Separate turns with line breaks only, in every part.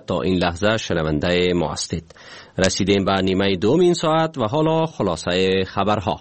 تا این لحظه شنونده ما هستید. رسیدیم به نیمه دوم این ساعت و حالا خلاصه خبرها.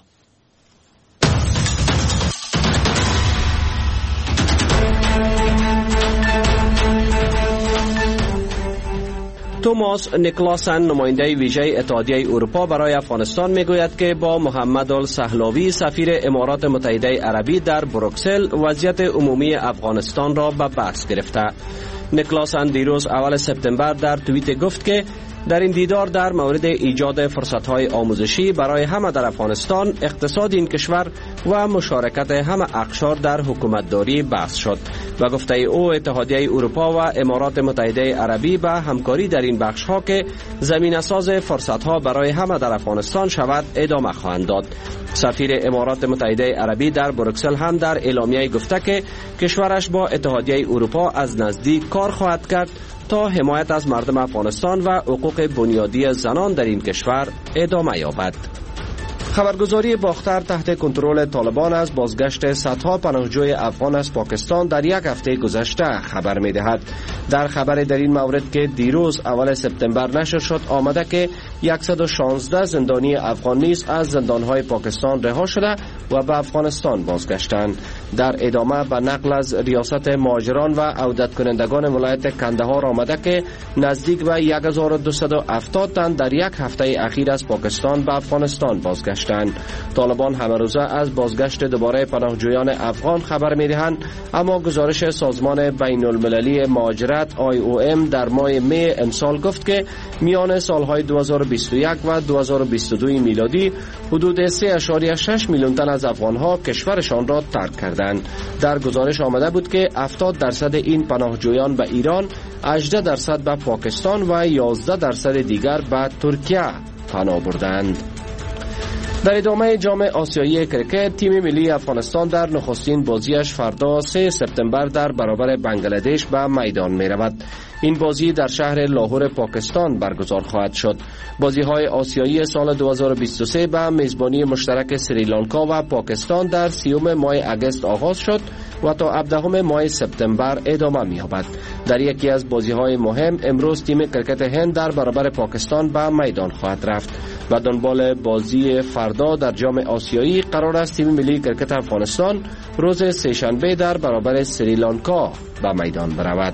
توماس نیکلاسن نماینده ویژه اتحادیه اروپا برای افغانستان میگوید که با محمد السهلاوی سفیر امارات متحده عربی در بروکسل وضعیت عمومی افغانستان را به بحث گرفته. نیکلاسن دیروز اول سپتامبر در توییت گفت که در این دیدار در مورد ایجاد فرصت‌های آموزشی برای همه در افغانستان، اقتصاد این کشور و مشارکت همه اقشار در حکومتداری بحث شد و گفته او اتحادیه اروپا و امارات متحده عربی به همکاری در این بخش‌ها که زمینه‌ساز فرصت‌ها برای همه در افغانستان شود ادامه خواهند داد. سفیر امارات متحده عربی در بروکسل هم در اعلامیه گفته که کشورش با اتحادیه اروپا از نزدیک کار خواهد کرد تا حمایت از مردم افغانستان و حقوق بنیادی زنان در این کشور ادامه یابد. خبرگزاری باختر تحت کنترل طالبان از بازگشت صدها پناهجوی افغان از پاکستان در یک هفته گذشته خبر می‌دهد. در خبر در این مورد که دیروز اول سپتامبر نشر شد آمده که 116 زندانی افغان نیز از زندان‌های پاکستان رها شده و به افغانستان بازگشتند. در ادامه به نقل از ریاست مهاجران و عودت کنندگان ولایت کندهار آمده که نزدیک به 1270 تن در یک هفته اخیر از پاکستان به افغانستان بازگشتند. طالبان همه روزه از بازگشت دوباره پناهجویان افغان خبر می‌دهند، اما گزارش سازمان بین المللی مهاجرت IOM در ماه می امسال گفت که میان سالهای 2021 و 2022 میلادی حدود 3.6 میلیون تن از افغانها کشورشان را ترک کردند. در گزارش آمده بود که 70% این پناهجویان به ایران، 18% به پاکستان و 11% دیگر به ترکیه پناه بردند. در ادامه جام آسیایی کرکت، تیم ملی افغانستان در نخستین بازیش فردا 3 سپتامبر در برابر بنگلادش به میدان می رود. این بازی در شهر لاهور پاکستان برگزار خواهد شد. بازی‌های آسیایی سال 2023 به میزبانی مشترک سریلانکا و پاکستان در 30 ماه اگست آغاز شد و تا 17 ماه سپتامبر ادامه می‌یابد. در یکی از بازی‌های مهم امروز تیم کرکت هند در برابر پاکستان به میدان خواهد رفت و دنبال بازی فردا در جام آسیایی قرار است تیم ملی کرکت افغانستان روز سه‌شنبه در برابر سریلانکا به میدان برود.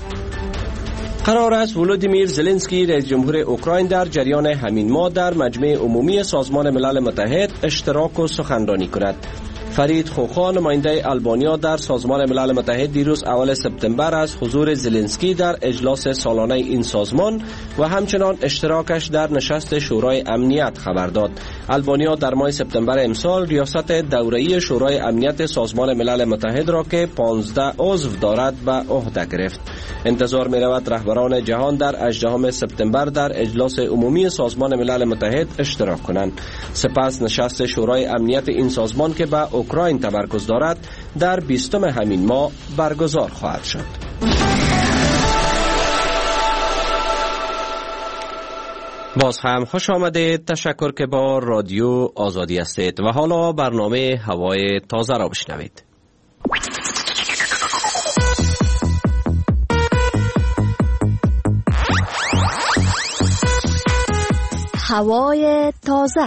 قرار است ولودیمیر زلنسکی رئیس جمهور اوکراین در جریان همین ماه در مجمع عمومی سازمان ملل متحد اشتراک و سخنرانی کند. فرید خوخا نماینده آلبانیا در سازمان ملل متحد دیروز اول سپتامبر از حضور زلنسکی در اجلاس سالانه این سازمان و همچنان اشتراکش در نشست شورای امنیت خبر داد. آلبانیا در ماه سپتامبر امسال ریاست دوره‌ای شورای امنیت سازمان ملل متحد را که 15 عضو دارد به عهده گرفت. انتظار می‌رود رهبران جهان در 18 سپتامبر در اجلاس عمومی سازمان ملل متحد اشتراک کنند. سپس نشست شورای امنیت این سازمان که به اوکراین تمرکز دارد در 20 همین ماه برگزار خواهد شد. باز هم خوش آمدید. تشکر که با رادیو آزادی هستید و حالا برنامه هوای تازه را بشنوید.
هوای تازه.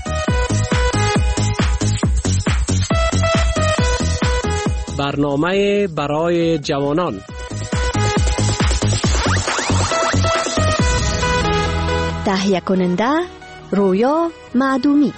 برنامه برای جوانان.
تهیه کننده رویا معدومی.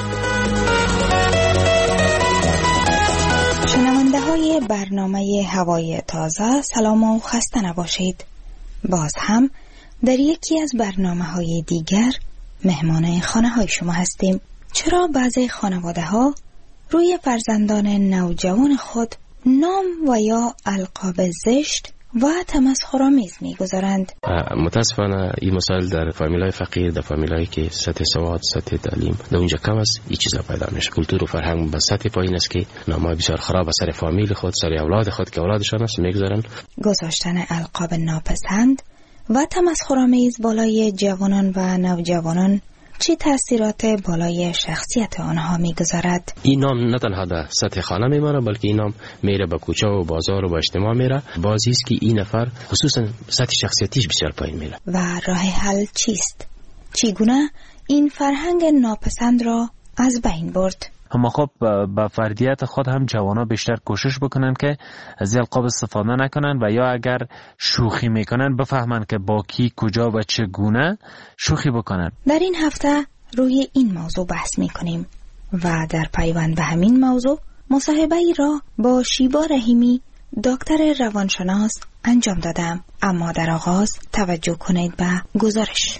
شنونده های برنامه هوای تازه، سلام و خسته نباشید. باز هم در یکی از برنامه های دیگر مهمان خانه های شما هستیم. چرا بعضی خانواده ها روی فرزندان نوجوان خود نام و یا القاب زشت و تمسخرآمیز می‌گذارند؟
متاسفانه این مسائل در فامیلای فقیر، در فامیلایی که سطح سواد، سطح تعلیم در اونجا کم است، این چیزا پیدا میشه. کلتور و فرهنگ به سطح پایین است که نامای بسیار خراب سر فامیل خود، سر اولاد خود که اولادشان است می‌گذارن.
گذاشتن القاب ناپسند و تمسخرآمیز بالای جوانان و نوجوانان چه تأثیرات بالای شخصیت آنها میگذارد؟
این نام نه تنها در سطح خانه میماره، بلکه این نام میره به کوچه و بازار و به اجتماع میره. بازی است که این نفر خصوصا سطح شخصیتیش بسیار پایین میره.
و راه حل چیست؟ چگونه این فرهنگ ناپسند را از بین برد؟
اما خب با فردیت خود هم جوانا بیشتر کوشش بکنن که از القاب استفاده نکنن و یا اگر شوخی میکنن بفهمن که با کی، کجا و چگونه شوخی بکنن.
در این هفته روی این موضوع بحث میکنیم و در پیوند به همین موضوع مصاحبه ای را با شیبا رحیمی دکتر روانشناس انجام دادم. اما در آغاز توجه کنید به گزارش.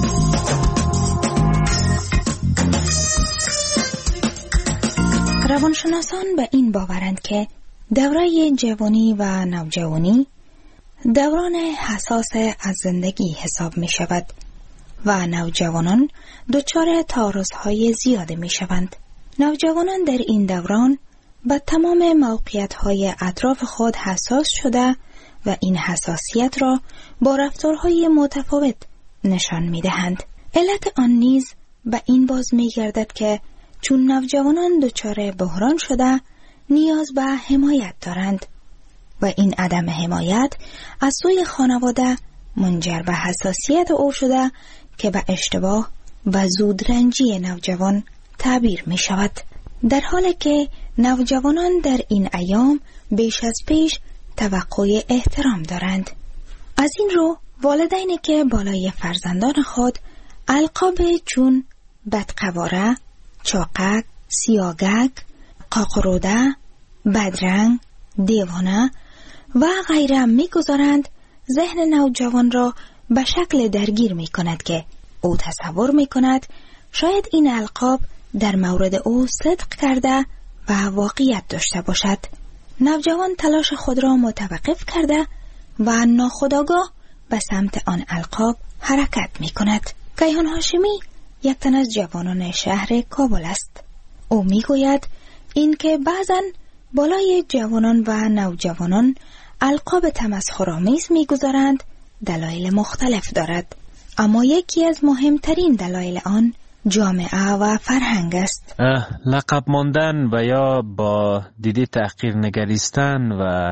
روانشناسان به این باورند که دوره جوانی و نوجوانی دوران حساس از زندگی حساب می شود و نوجوانان دچار تعارض‌های زیاده می شوند. نوجوانان در این دوران به تمام موقعیت‌های اطراف خود حساس شده و این حساسیت را با رفتارهای متفاوت نشان می دهند. علت آن نیز به این باز می گردد که چون نوجوانان دچار بحران شده نیاز به حمایت دارند و این عدم حمایت از سوی خانواده منجر به حساسیت او شده که به اشتباه و زودرنجی نوجوان تعبیر می شود. در حالی که نوجوانان در این ایام بیش از پیش توقع احترام دارند. از این رو والدینی که بالای فرزندان خود القاب چون بدقواره، چاقک، سیاگک، قاقروده، بدرنگ، دیوانه و غیره می‌گذارند، ذهن نوجوان را به شکل درگیر می‌کند که او تصور می‌کند شاید این القاب در مورد او صدق کرده و واقعیت داشته باشد. نوجوان تلاش خود را متوقف کرده و ناخودآگاه به سمت آن القاب حرکت می‌کند. کیهان هاشمی یک تن از جوانان شهر کابل است. او میگوید این که بعضن بالای جوانان و نوجوانان القاب تمسخرآمیز میگذارند دلایل مختلف دارد، اما یکی از مهمترین دلایل آن جامعه و فرهنگ است.
لقب ماندن و یا با دیده تحقیر نگریستن و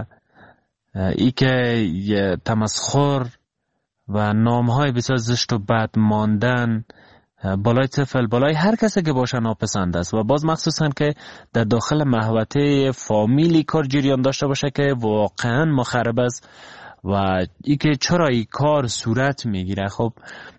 ای که تمسخر و نامهای بسیار زشت و بد ماندن بالای طفل، بالای هر کسی که باشه ناپسند است و باز مخصوصا که در داخل محوطه فامیلی کار جریان داشته باشه که واقعا مخرب است و ای که چرا این کار صورت میگیره. خب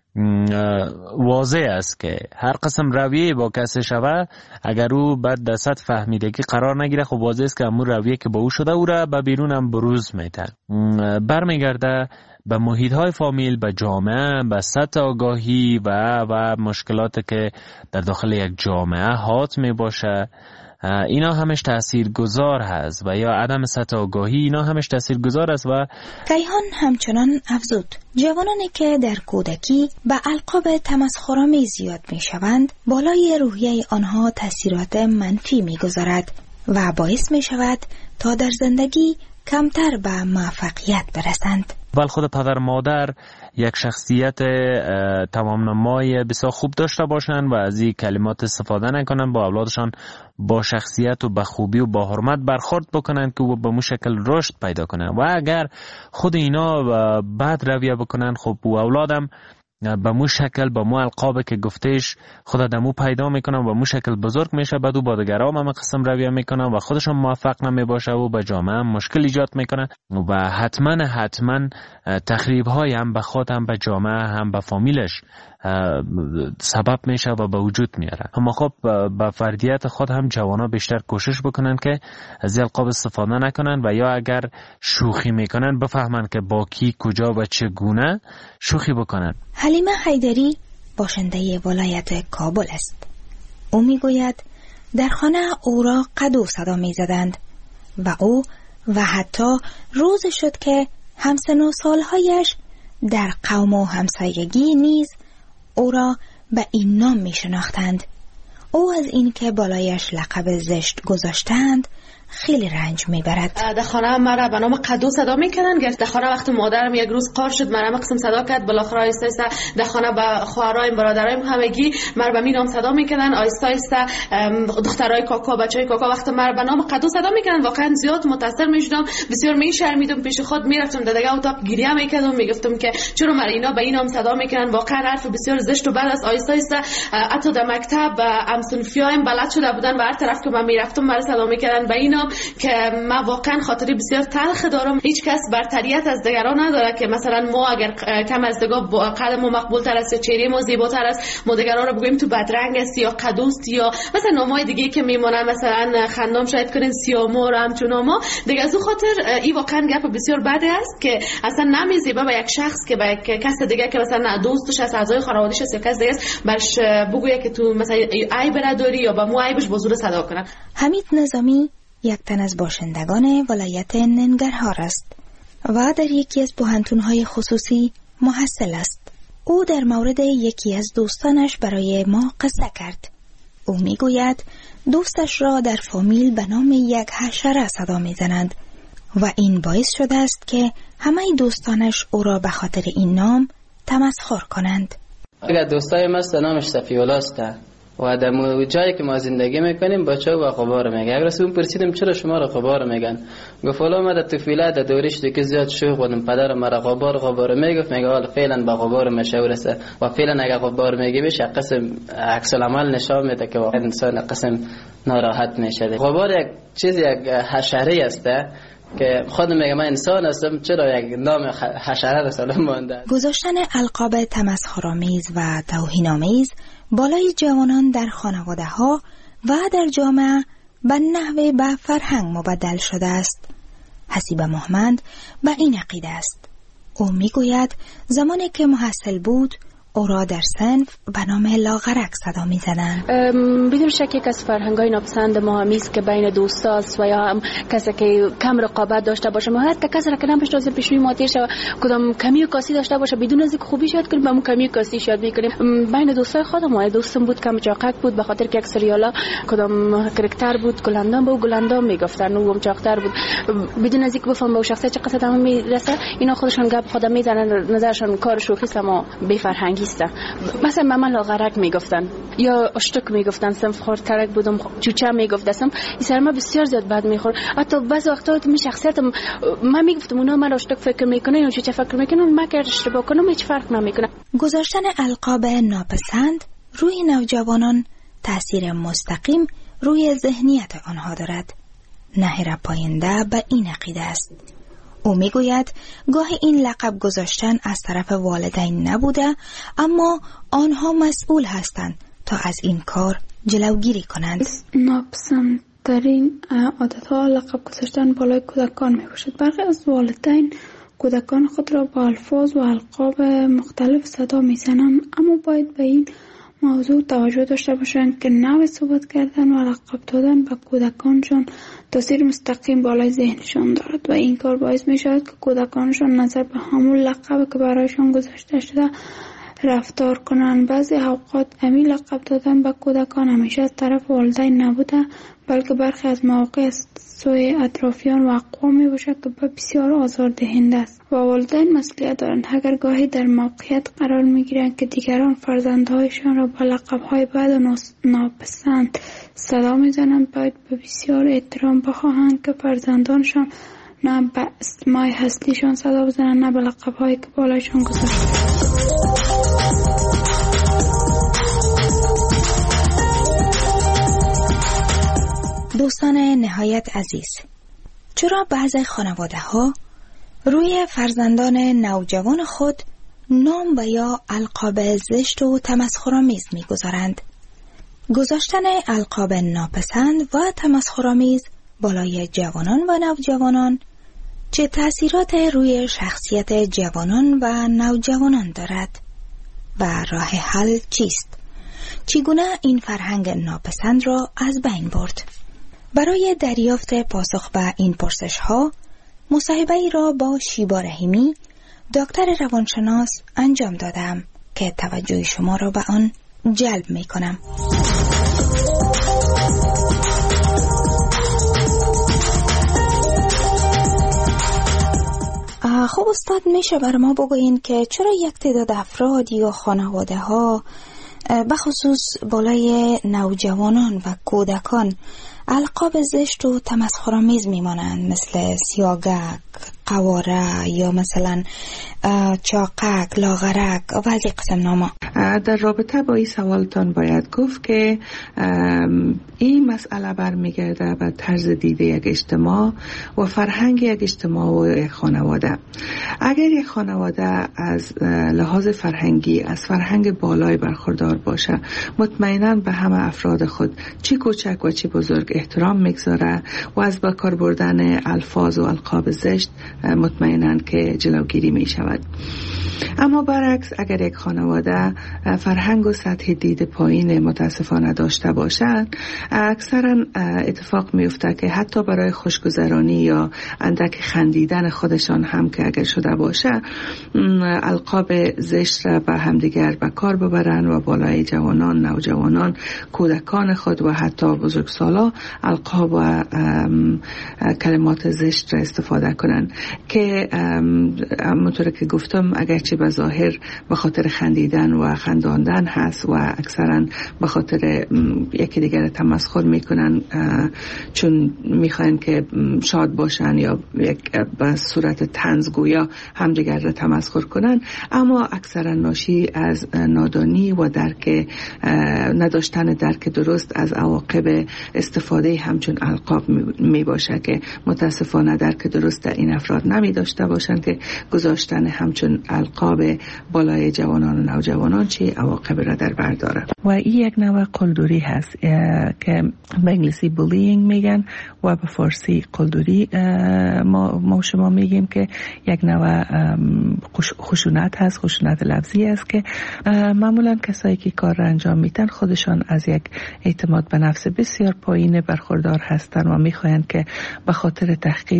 واضح است که هر قسم رویه با کسی شوه اگر او بعد در سطح فهمیدگی قرار نگیره، خب واضح است که همون رویه که با او شده او را به بیرون هم بروز میده، برمیگرده به محیط های فامیل، به جامعه، به سطح آگاهی و مشکلات که در داخل یک جامعه حات می باشه. اینا همش تاثیرگذار هست و یا عدم سطح آگاهی اینا همش تاثیرگذار است. و
کیهان همچنان افزود جوانانی که در کودکی به القاب تمسخرآمیز زیاد می شوند بالای روحیه آنها تاثیرات منفی می گذارد و باعث می شود تا در زندگی کمتر به موفقیت برسند.
ولی خود پدر مادر یک شخصیت تمام نمای بسیار خوب داشته باشند و از این کلمات استفاده نکنند، با اولادشان با شخصیت و با خوبی و با حرمت برخورد بکنند که او به مو شکل رشد پیدا کنند. و اگر خود اینا بد رویه بکنند، خب او اولادم به مو شکل به مو القاب که گفتش خود دمو پیدا میکنن و مو شکل بزرگ میشه، بعد او با دیگران هم قسم رویه میکنن و خودشون موفق نمیباشه و به جامعه هم مشکل ایجاد میکنن و حتما تخریب های هم به خود هم به جامعه هم به فامیلش سبب میشه و به وجود میاره. اما خب با فردیت خود هم جوانا بیشتر کوشش بکنن که از القاب استفاده نکنن و یا اگر شوخی میکنن بفهمن که با کی، کجا و چگونه شوخی بکنن.
حلیمه حیدری باشنده ولایت کابل است. او میگوید در خانه او را قدو صدا میزدند و او و حتی روز شد که همسن و سالهایش در قوم و همسایگی نیز او را به این نام می شناختند. او از این که بالایش لقب زشت گذاشتند خیلی رنج میبرد.
در خانه مرا به نام قدو صدا میکنن. در خانه وقتی مادرم یک روز قار شد مرا قسم صدا کرد، بالاخره آیسته آیسته در خانه به خواهرایم برادرایم همگی مرا به نام صدا میکنن. آیسته آیسته دخترای کاکا بچهای کاکا وقتی مرا به نام قدو صدا میکنن واقعا زیاد متاثر میشدم، بسیار میشرمیدم، پیش خود میرفتم در دیگه اتاق گریه میکردم، میگفتم که چرا مرا اینا به این نام صدا میکنن، واقعا حرف بسیار زشت. و بعد از آیسته آیسته حتی در مکتب همسنفیایم بلد شده بودن و هر طرف که من میرفتم مرا صدا میکردن به این نام که من واقعا خاطری بسیار تلخ دارم. هیچ کس برتریت از دیگران نداره که مثلا ما اگر کم از دیگه قد ما مقبول تر است یا چهره ما زیباتر است ما دیگران رو بگوییم تو بدرنگ است یا قدوست یا مثلا نامای دیگه که میمونن مثلا خندام شاید کنین سیامور همچون ناما دیگه. از اون خاطر این واقعا گپ بسیار بده است که اصلا نمیزیبه به یک شخص که به یک کس دیگه که مثلا دوستش است، اعضای خانواده‌اش است یا کس دیگه است برش بگویه که تو مثلا عیب نداری یا با مو عیبش با زور صدا کنه.
حمید نظامی یک تن از باشندگان ولایت ننگرهار است و در یکی از پوهنتون‌های خصوصی محصل است. او در مورد یکی از دوستانش برای ما قصه کرد. او میگوید دوستش را در فامیل به نام یک حشره صدا میزنند و این باعث شده است که همه دوستانش او را به خاطر این نام تمسخر کنند.
اگر دوستای ما نامش صفی‌الله است و در جایی که ما زندگی میکنیم بچه و غبار میگه. اگر اون پرسیدم چرا شما را غبار میگن، گفت والا ما در طفولیت در دورش دیگه زیاد شوخ بودم، پدرم مرا غبار میگفت، میگه حالا فعلا با غبار مشهور است و فعلا اگر غبار میگه بهش قسم عکس العمل نشان میده که واقعا انسان قسم ناراحت میشه. غبار یک چیز یک حشره است که خود میگه من انسان هستم، چرا یک نام حشره را سلام مونده.
گذاشتن القاب تمسخرآمیز و توهین‌آمیز بالای جوانان در خانواده‌ها و در جامعه به نحوه به فرهنگ مبدل شده است. حسیب محمد به این عقیده است. او میگوید زمانی که محصل بود او را در صنف به نام لاغرک صدا می زدن.
بدون شک یک از فرهنگ‌های ناپسند ما همیست که بین دوستاست و یا هم کسی که کم رقابت داشته باشه، مهارت که کسی را که نمیشناسه پیشوی ماتیش و کدام کمی و کاسی داشته باشه بدون از اینکه خوبی شاید کنیم همون کمی و کاسی شاید میکنیم. بین دوستای خودم دوستم بود کم چاقک بود به خاطر که یک سریالا کدام کاراکتر بود گلندام بود، گلندام میگفتن او هم چاقتر بود، بدون از اینکه بفهم به شخصیت چه قصد هم میرسه اینا خودشون گپ خودم میزنن، نظرشون کار شوخی است اما بی فرهنگی است. مثلا من لاغرک میگفتن یا اشتک میگفتن، صنف خردترک بودم، چوچه میگفتم، این سر ما بسیار زیاد بد میخورد. حتی بعضی وقتا من شخصیتم من میگفتم اونا من اشتک فکر میکنه یا چوچه فکر میکنه، من که اشتباه کنم هیچ فرق نمیکنه.
گذاشتن القاب ناپسند روی نوجوانان تاثیر مستقیم روی ذهنیت آنها دارد. نهر پاینده به این عقیده است. او میگوید گاهی این لقب گذاشتن از طرف والدین نبوده، اما آنها مسئول هستند تا از این کار جلوگیری کنند.
ناپسندترین عادتها لقب گذاشتن بالای کودکان می باشد. برخی از والدین کودکان خود را با الفاظ و القاب مختلف صدا می زنند، اما باید به این موضوع توجه داشته باشند که نوع صحبت کردن و لقب دادن به کودکانشان تاثیر مستقیم بالای ذهنشان دارد و این کار باعث می شود که کودکانشان نظر به همون لقب که برایشان گذاشته شده رفتار کنند. بعضی اوقات همین لقب دادن به کودکان همیشه از طرف والدین نبوده، بلکه برخی از مواقع از سوی اطرافیان و اقوام می باشد که بسیار آزاردهنده است و والدین مسئولیت دارند. اگر گاهی در موقعیت قرار می گیرند که دیگران فرزندهایشان را با لقب‌های بد و ناپسند صدا می زنند، باید به بسیار احترام بخواهند که فرزندانشان نه به اسمای هستیشان صدا بزنند نه به لقب‌هایی که بالایشان گذاشته.
دوستان نهایت عزیز، چرا بعضی خانواده‌ها روی فرزندان نوجوان خود نام و یا القاب زشت و تمسخرآمیز می‌گذارند؟ گذاشتن القاب ناپسند و تمسخرآمیز بالای جوانان و نوجوانان چه تأثیرات روی شخصیت جوانان و نوجوانان دارد و راه حل چیست؟ چگونه این فرهنگ ناپسند را از بین برد؟ برای دریافت پاسخ به این پرسش‌ها مصاحبه‌ای را با شیبا رحیمی دکتر روانشناس انجام دادم که توجه شما را به آن جلب می‌کنم. خب استاد، میشه بر ما بگوین که چرا یک تعداد افراد یا خانواده ها بخصوص بالای نوجوانان و کودکان القاب زشت و تمسخرآمیز میمانند، مثل سیاگک، قواره یا مثلا چاقک، لاغرک و از این قسم ناما؟
در رابطه با این سوالتان باید گفت که این مسئله برمیگرده به طرز دیده یک اجتماع و فرهنگ یک اجتماع و یک خانواده. اگر یک خانواده از لحاظ فرهنگی از فرهنگ بالای برخوردار باشه، مطمئناً به همه افراد خود چی کوچک و چی بزرگ احترام میگذاره و از با کار بردن الفاظ و القاب زشت مطمئناً که جلوگیری می شود. اما برعکس، اگر یک خانواده فرهنگ و سطح دید پایین متاسفانه داشته باشند، اکثرا اتفاق می افته که حتی برای خوشگذرانی یا اندک خندیدن خودشان هم که اگر شده باشه، القاب زشت را به همدیگر به کار ببرن و بالای جوانان، نوجوانان، کودکان خود و حتی بزرگسالا القاب و کلمات زشت را استفاده کنن که همونطور که گفتم اگرچه به ظاهر به خاطر خندیدن و خنداندن هست و اکثرا به خاطر یکی دیگر تمسخر میکنن چون میخواین که شاد باشن یا یک به صورت طنزگویا همدیگر را تمسخر کنن، اما اکثرا ناشی از نادانی و نداشتن درک درست از عواقب استفاده همچون القاب می باشه که متاسفانه درک درست در این افراد نمی داشته باشند که گذاشتن همچون القاب بالای جوانان و نوجوانان چه عواقب را در بر داره. و این یک نوع قلدری هست که به انگلیسی بولینگ میگن و به فارسی قلدری ما شما میگیم که یک نوع خشونت هست، خشونت لفظی است که معمولا کسایی که کار را انجام میدن خودشان از یک اعتماد به نفس بسیار پایین برخوردار هستند و میخواهند که به خاطر تحقیر،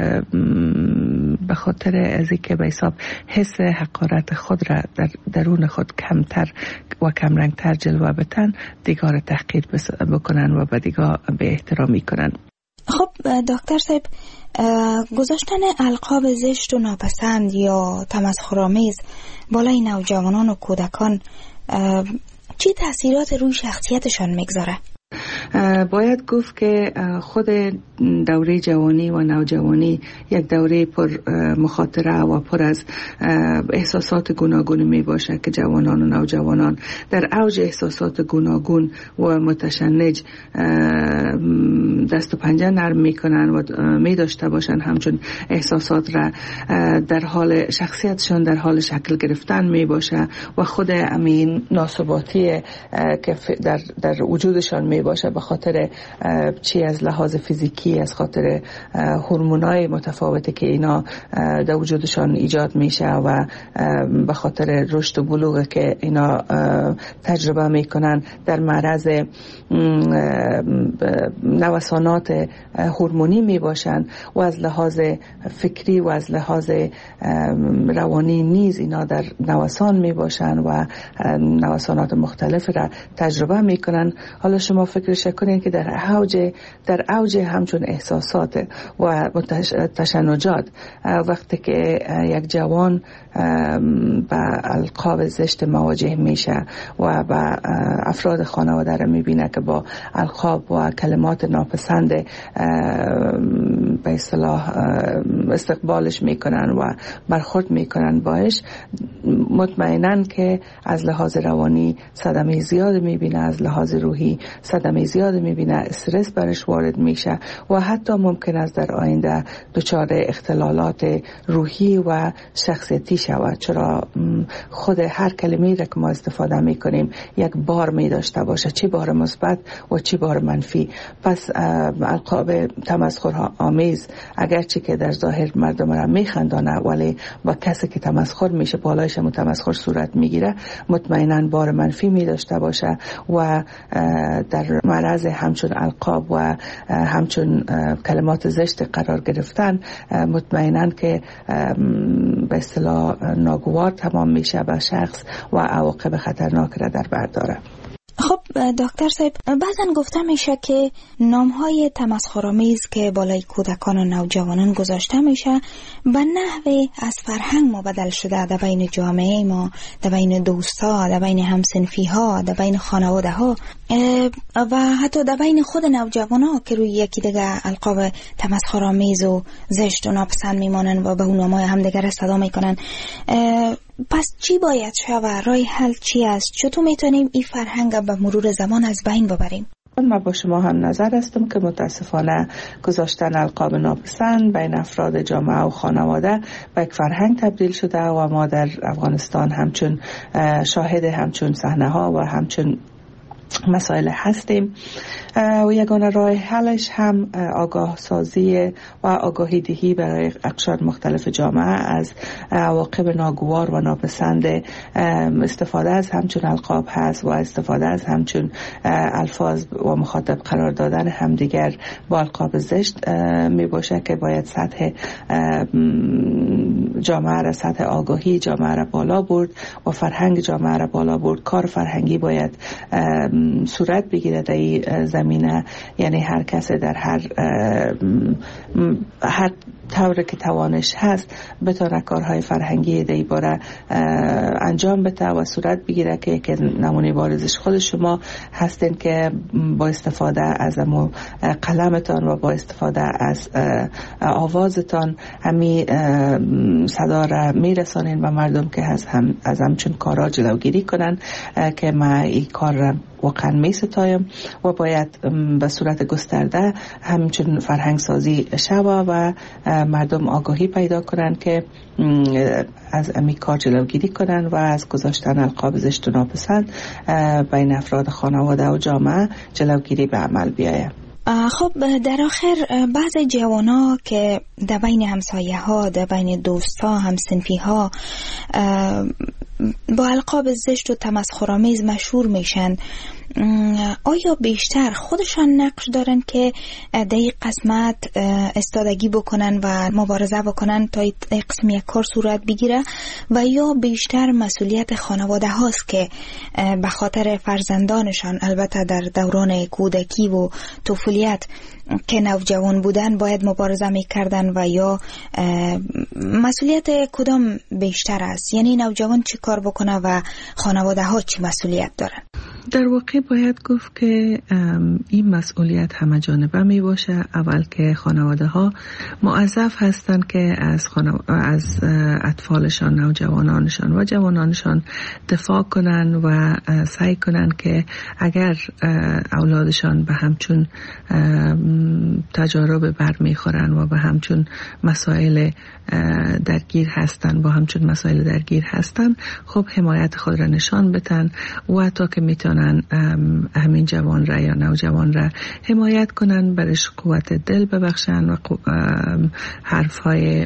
به خاطر از اینکه به حساب حس حقارت خود را در درون خود کمتر و کمرنگتر جلوه بدن، دیگر تحقیر بکنن و به دیگر به احترامی کنن.
خب دکتر صاحب، گذاشتن القاب زشت و ناپسند یا تمسخرآمیز بالای نوجوانان و کودکان چی تأثیرات روی شخصیتشان میگذاره؟
باید گفت که خود دوره جوانی و نوجوانی یک دوره پر مخاطره و پر از احساسات گوناگون می باشه که جوانان و نوجوانان در اوج احساسات گوناگون و متشنج دست و پنجه نرم می کنن و می داشته باشن همچون احساسات را در حال شخصیتشان در حال شکل گرفتن می باشه و خود امین ناثباتی که در وجودشان می باشه به خاطر چی از لحاظ فیزیکی، از خاطر هورمونای متفاوتی که اینا در وجودشان ایجاد میشه و به خاطر رشد و بلوغ که اینا تجربه میکنن در معرض نوسانات هورمونی میباشن و از لحاظ فکری و از لحاظ روانی نیز اینا در نوسان میباشن و نوسانات مختلف را تجربه میکنن. حالا شما فکرش کنید که در اوج همچون احساسات و تشنجات وقتی که یک جوان با القاب زشت مواجه میشه و با افراد خانواده را میبینه که با القاب و کلمات ناپسند به اصطلاح استقبالش میکنن و برخورد میکنن باش، مطمئناً که از لحاظ روانی صدمه زیاد میبینه، از لحاظ روحی صدمه زیاد میبینه، استرس برش وارد میشه و حتی ممکن است در آینده دچار اختلالات روحی و شخصیتی شود، چرا خود هر کلمه‌ای را که ما استفاده میکنیم یک بار می داشته باشه، چی بار مثبت و چی بار منفی. پس القاب تمسخر آمیز اگرچه که در ظاهر مردم را میخندانه ولی با کسی که تمسخر میشه بالایش تمسخر صورت میگیره مطمئنا بار منفی می داشته باشه و در معرض همچون القاب و همچون کلمات زشت قرار گرفتن مطمئناً که به اصطلاح ناگوار تمام میشه به شخص و عواقب خطرناک را در بر داره.
خب دکتر صاحب، بعضن گفته میشه که نامهای تمسخرآمیز که بالای کودکان و نوجوانان گذاشته میشه به نحوی از فرهنگ ما بدل شده در بین جامعه ما، در بین دوستا، در بین همسنفی ها، در بین خانواده ها و حتی در بین خود نوجوان ها که روی یکی دیگه القاب تمسخرآمیز و زشت و ناپسند میمانن و به اون نامهای همدیگر صدا میکنن. پس چی باید شود؟ راه حل چی است؟ چطور میتونیم این فرهنگ به مرور زمان از بین ببریم؟
من با شما هم نظر هستم که متاسفانه گذاشتن القاب ناپسند بین افراد جامعه و خانواده به یک فرهنگ تبدیل شده و ما در افغانستان همچون شاهد همچون صحنه ها و همچون مسائل هستیم و یگانه راه حلش هم آگاه سازی و آگاهی دهی برای اقشار مختلف جامعه از عواقب ناگوار و ناپسند استفاده از همچون القاب هست و استفاده از همچون الفاظ و مخاطب قرار دادن همدیگر با القاب زشت می باشه که باید سطح جامعه را، سطح آگاهی جامعه را بالا برد و فرهنگ جامعه را بالا برد. کار فرهنگی باید صورت بگیره در این زمینه، یعنی هر کس در هر طور که توانش هست بتونه کارهای فرهنگی در این باره انجام بده و صورت بگیره که یک نمونه بارزش خود شما هستین که با استفاده از قلمتان و با استفاده از آوازتان همی صدا را میرسانین به مردم که از همچون کارا جلوگیری کنن که ما این کار را واقعا می ستایم و باید به صورت گسترده همچون فرهنگ سازی شوه و مردم آگاهی پیدا کنن که از امی کار جلوگیری کنن و از گذاشتن القاب زشت و ناپسند بین افراد خانواده و جامعه جلوگیری به عمل بیاید.
خب در آخر بعضی جوانا که در بین همسایه ها، در بین دوستا، همسنفی ها با القاب زشت و تمسخرآمیز مشهور میشن، آیا بیشتر خودشان نقش دارن که در این قسمت استادگی بکنن و مبارزه بکنن تا این قسم یک کار صورت بگیره و یا بیشتر مسئولیت خانواده هاست که به خاطر فرزندانشان، البته در دوران کودکی و طفولیت که نوجوان بودن، باید مبارزه میکردن و یا مسئولیت کدام بیشتر است؟ یعنی نوجوان چی کار بکنه و خانواده ها چی مسئولیت دارن؟
در واقع باید گفت که این مسئولیت همه جانبه می باشه. اول که خانواده ها موظف هستند که از اطفالشان، نوجوانانشان و جوانانشان دفاع کنن و سعی کنن که اگر اولادشان به همچون تجارب برمیخورن و به همچون مسائل درگیر هستن، با همچون مسائل درگیر هستن، خب حمایت خود را نشان بدن و تا که میتونن همین جوان را یا نوجوان را حمایت کنن، برش قوت دل ببخشن و حرفهای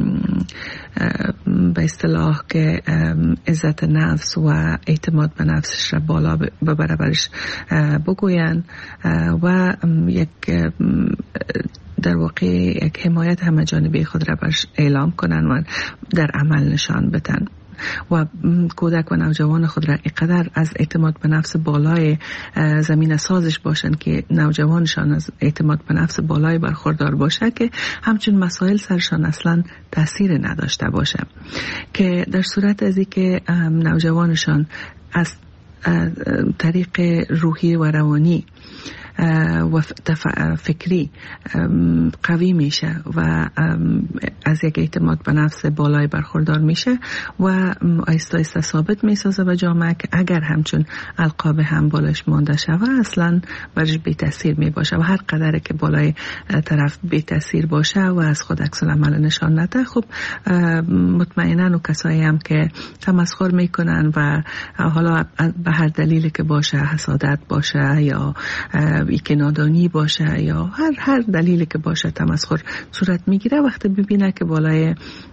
به اصطلاح که عزت نفس و اعتماد به نفسش را بالا ببره برش بگوین و یک در واقع یک حمایت همه جانبه خود را برش اعلام کنن و در عمل نشان بدن و کودک و نوجوان خود را اینقدر از اعتماد به نفس بالای زمین سازش باشند که نوجوانشان از اعتماد به نفس بالای برخوردار باشه که همچون مسائل سرشان اصلا تاثیر نداشته باشه، که در صورت ازی که نوجوانشان از طریق روحی و روانی و فکری قوی میشه و از یک اعتماد به نفس بالای برخوردار میشه و آیسته آیسته ثابت میسازه به جامعه که اگر همچون القاب هم بالش مانده شوه اصلا برش بی تاثیر میباشه و هر قدر که بالای طرف بی تاثیر باشه و از خود عکس العمل نشان نده، خب مطمئنا و کسایی هم که تمسخر میکنن و حالا به هر دلیلی که باشه، حسادت باشه یا که نادانی باشه یا هر دلیلی که باشه تمسخر صورت میگیره، وقتی ببینه که بالای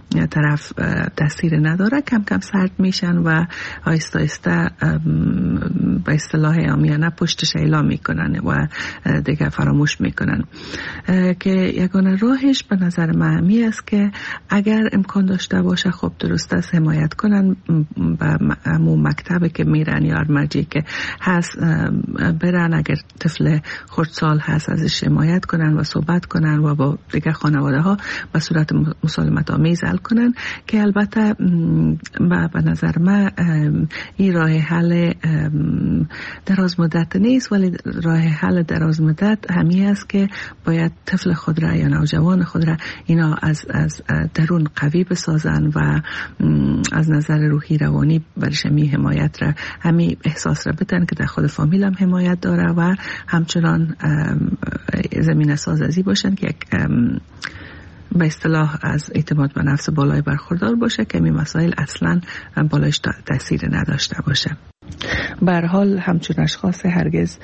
طرف تاثیر نداره، کم کم سرد میشن و آهسته آهسته به اصطلاح عامیانه پشتش اعلام میکنن و دیگه فراموش میکنن. که یگانه راهش به نظر من همی است که اگر امکان داشته باشه خب درست است حمایت کنن به همون مکتبی که میرن یا مرجعی که هست برن، اگر طفل خردسال هست ازش حمایت کنن و صحبت کنن و با دیگه خانواده ها به صورت مسالمت آمیز حل کنن. که البته به نظر من این راه حل دراز مدت نیست، ولی راه حل دراز مدت همی است که باید طفل خود را یا نوجوان خود را اینا از درون قوی بسازن و از نظر روحی روانی برش همی حمایت را همی احساس را بدن که در خود فامیل هم حمایت داره و همچنان زمین سازی باشن که یک به اصطلاح از اعتماد به نفس بالای برخوردار باشه که این مسائل اصلا بالایش تاثیر نداشته باشه. به هر حال همچون اشخاص هرگز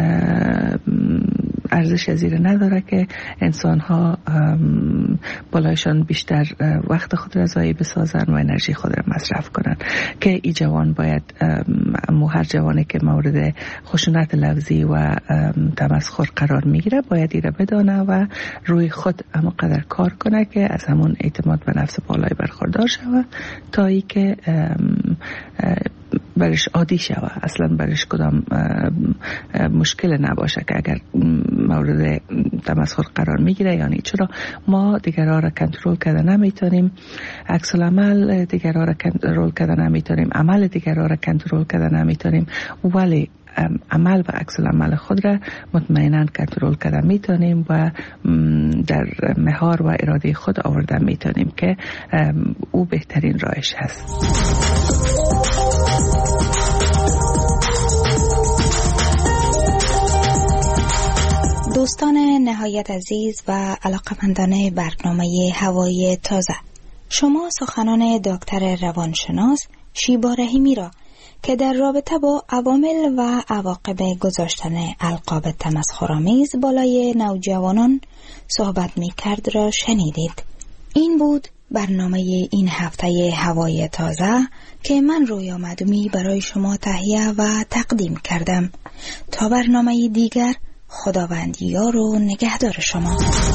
ارزش زیر نداره که انسان ها بالایشان بیشتر وقت خود را ضایع بسازن و انرژی خود را مصرف کنن. که این جوان باید هر جوانی که مورد خشونت لفظی و تمسخر قرار میگیره باید این را بدانه و روی خود اما قدر کار کنه که از همون اعتماد به نفس بالای برخوردار شود تا ای که برش عادی شود، اصلا برش کدام مشکل نباشه که اگر مورد تمسخر قرار میگیره. یعنی چرا ما دیگرها را کنترل کردن نمیتونیم، عکس العمل دیگرها را کنترل کردن نمیتونیم، عمل دیگرها را کنترل کردن نمیتونیم، ولی عمل و عکس العمل خود را مطمئنا کنترل کردن میتونیم و در مهار و اراده خود آوردن میتونیم که او بهترین راهش هست.
دوستان نهایت عزیز و علاقمندان برنامه هوای تازه، شما سخنان دکتر روانشناس شیبا رحیمی را که در رابطه با عوامل و عواقب گذاشتن القاب تمسخرآمیز بالای نوجوانان صحبت می کرد را شنیدید. این بود برنامه این هفته هوای تازه که من رویا معدومی برای شما تهیه و تقدیم کردم. تا برنامه دیگر، خداوند یار و نگهدار شما.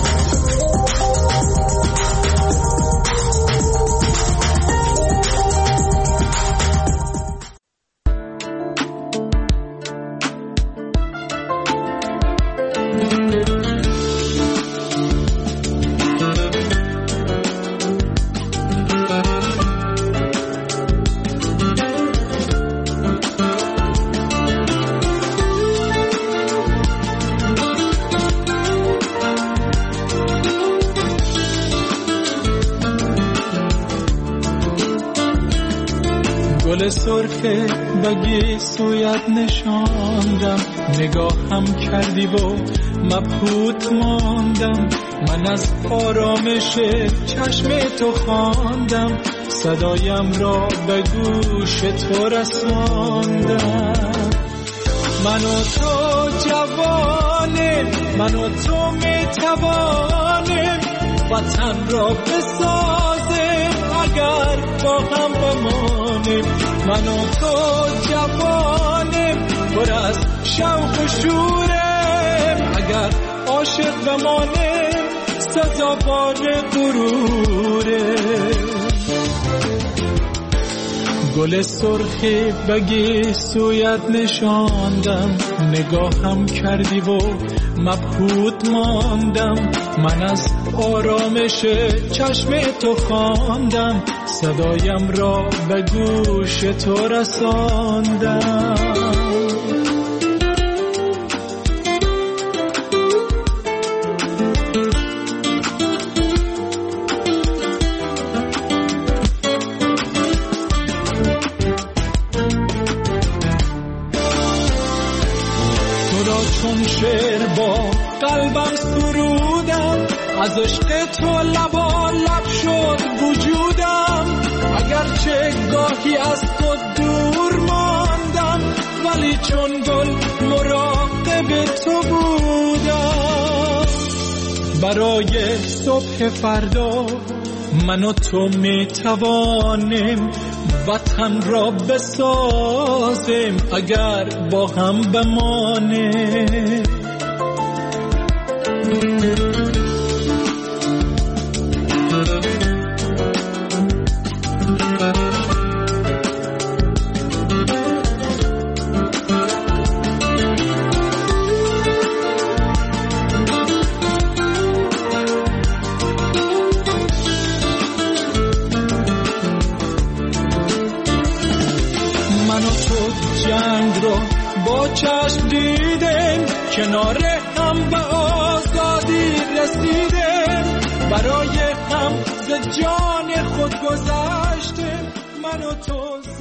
گل سرخه بگی سویت نشاندم، نگاهم کردی و مبهوت ماندم، من از آرامش چشم تو خواندم، صدایم را به گوش تو رساندم. من و تو جوانیم، من و تو میتوانیم وطن را بسازیم اگر با هم بمانیم. من و تو جوانیم پر از شوق و شوریم، اگر عاشق بمانیم سزاوار غروریم. گل سرخی بگی سویت نشاندم، نگاهم کردی و مبهوت ماندم، من از آرامش چشم تو خواندم، صدایم را به گوش تو رساندم. شعر با قلبم سرودم، از عشق تو لبالب شد وجودم، اگرچه گاهی از تو دور ماندم، ولی چون گل مراقب تو بودم. برای صبح فردا من و تو می توانیم وطن را بسازیم اگر با هم بمانیم. جنگ رو با چشم دیدیم، کنار هم به آزادی رسیدیم، برای هم ز جان خود گذشتیم. من و تو